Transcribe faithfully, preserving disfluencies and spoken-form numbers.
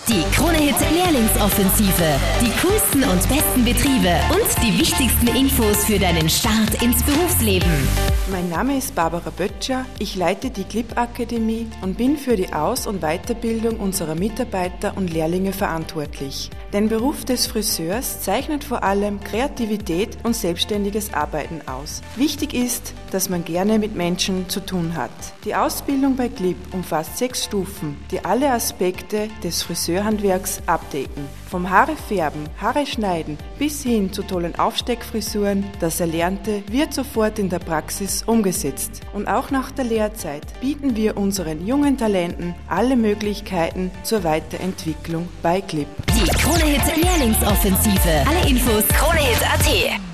Die Krone-Hit Lehrlingsoffensive. Die coolsten und besten Betriebe und die wichtigsten Infos für deinen Start ins Berufsleben. Mein Name ist Barbara Böttcher, ich leite die Clip Akademie und bin für die Aus- und Weiterbildung unserer Mitarbeiter und Lehrlinge verantwortlich. Der Beruf des Friseurs zeichnet vor allem Kreativität und selbstständiges Arbeiten aus. Wichtig ist, dass man gerne mit Menschen zu tun hat. Die Ausbildung bei Clip umfasst sechs Stufen, die alle Aspekte des Friseurhandwerks abdecken. Vom Haare färben, Haare schneiden bis hin zu tollen Aufsteckfrisuren, das Erlernte wird sofort in der Praxis umgesetzt. Und auch nach der Lehrzeit bieten wir unseren jungen Talenten alle Möglichkeiten zur Weiterentwicklung bei Clip. Die Krone-Hit Lehrlingsoffensive. Alle Infos Krone-Hit punkt at.